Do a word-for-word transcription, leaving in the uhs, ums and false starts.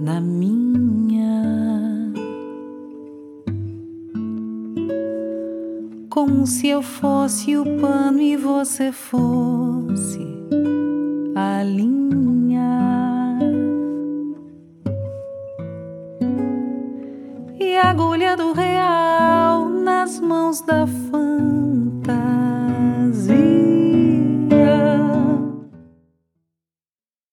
na minha, como se eu fosse o pano e você fosse a linha, e a agulha do real nas mãos da